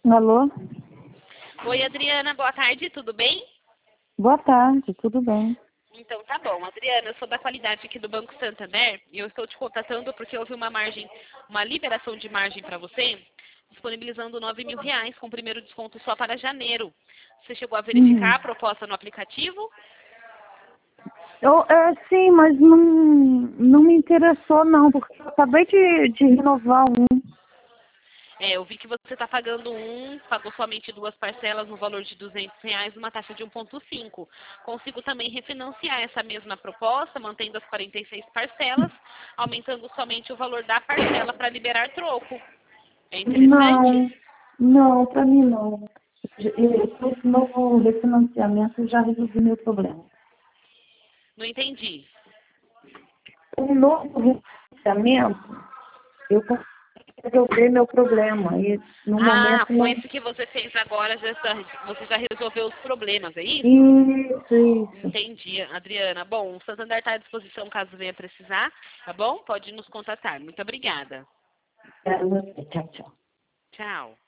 Alô? Oi, Adriana, boa tarde, tudo bem? Boa tarde, tudo bem? Então tá bom, Adriana, eu sou da qualidade aqui do Banco Santander e eu estou te contatando porque houve uma liberação de margem para você, disponibilizando R$ 9.000 com o primeiro desconto só para janeiro. Você chegou a Uhum. verificar a proposta no aplicativo? Sim, mas não me interessou não, porque eu acabei de renovar um. Eu vi que você está pagando pagou somente duas parcelas no valor de R$ 200, numa taxa de 1,5. Consigo também refinanciar essa mesma proposta, mantendo as 46 parcelas, aumentando somente o valor da parcela para liberar troco. É interessante? Não, para mim não. Com esse novo refinanciamento eu já resolvi meu problema. Não entendi. Com o novo refinanciamento, eu consegui resolver meu problema. E no Ah, momento com não. esse que você fez agora, você já resolveu os problemas, é isso? Isso. Entendi, Adriana. Bom, o Santander está à disposição caso venha precisar, tá bom? Pode nos contatar. Muito obrigada. Tchau, tchau. Tchau.